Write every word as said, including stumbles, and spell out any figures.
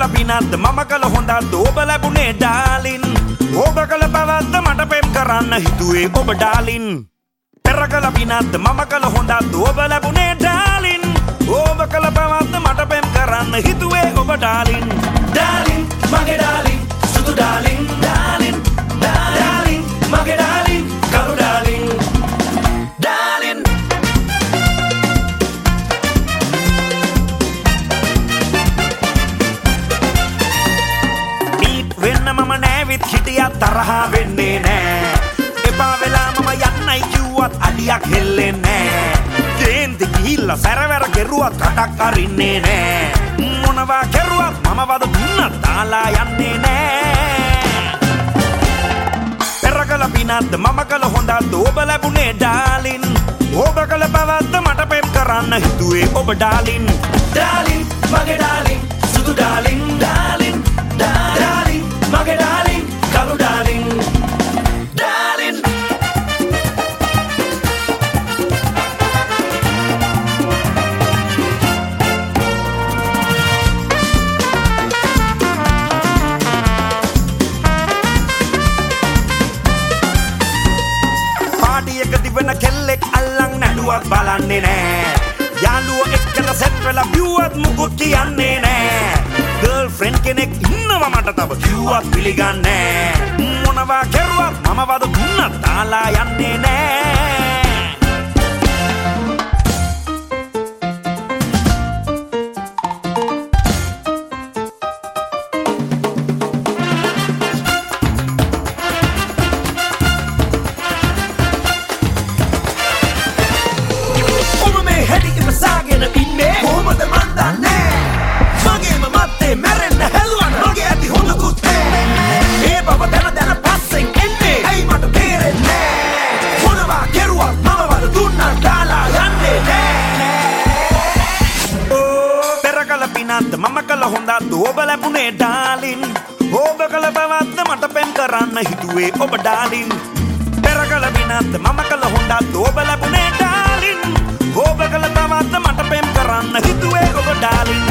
පිනද්ද මම කළ හොඳක්ද ඔබ ලැබුණේ ඩාලින් ඔබ කළ බවද්ද මට පෙම් කරන්න හිතුවේ ඔබ ඩාලින් පෙර කළ පිනද්ද මම කළ හොඳක්ද ඔබ ලැබුණේ ඩාලින් ඔබ කළ බවද්ද මට පෙම් කරන්න හිතුවේ ඔබ ඩාලින් ඩාලින් මගේ ඩාලින් සුදු ඩාලින් ඩාලින් ඩාලින් මගේ ඩාලින් කළු ඩාලින් ඩාලින් වෙන්න මම නෑවිත් හිටියත් තරහා වෙන්නේ නෑ එපා වෙලා මම යන්නයි කිව්වත් අඩියක් හෙල්ලෙන්නේ නෑ කේන්ති ගිහිල්ලා සැරවැර කෙරුවත් කටක් අරින්නේ නෑ මොනවා කෙරුවත් මම වද දුන්නත් දාලා යන්නේ නෑ පෙර කළ පිනද්ද මම කළ හොඳක්ද ඔබ ලැබුණේ ඩාලින් ඔබ කළ බවද්ද මට පෙම් කරන්න හිතුවේ ඔබ ඩාලින් ඩාලින් මගේ ඩාලින් සුදු ඩාලින් ඩාලින් ඩාලින් මගේ ඩාලින් කළු ඩාලින් ඩාලින් පාටි එක දිවන කෙල්ලෙක් අල්ලන් නැඩුවක් බලන්නේ නෑ යාළුවෝ එක්කලා සෙට් වෙලා බිව්වත් මුකුත් කියන්නේ නෑ ගර්ල්ෆ්‍රෙන්ඩ් කෙනෙක් ඉන්නවා මට තව කිව්වත් පිළිගන්නේ මොනවා කෙරුවත් මම වද දුන්නත් දාලා යන්නේ නෑ ඔබ මේ හැටි ඉවසාගෙන ඉන්නේ කොහොමද මන් දන්නේ මගේම මත්තේ මැරෙන්න හැදුවන මගේ ඇති හොඳකුත් නෑ ඒ බව දැන දැන පස්සෙන් එන්නේ ඇයි මට තේරෙන්නේ මොනවා කෙරුවත් මම වද දුන්නත් දාලා යන්නේ නෑ ඕ පෙර කළ පිනද්ද මම කළ හොඳක්ද ඔබ ලැබුණේ ඩාලින් ඔබ කළ බවද්ද මට පෙම් කරන්න හිතුවේ ඔබ ඩාලින් පෙර කළ පිනද්ද මම කළ හොඳක්ද ඔබ ලැබුණේ ඩාලින් ඔබ කළ බවද්ද මට පෙම් කරන්න හිතුවේ ඔබ ඩාලින්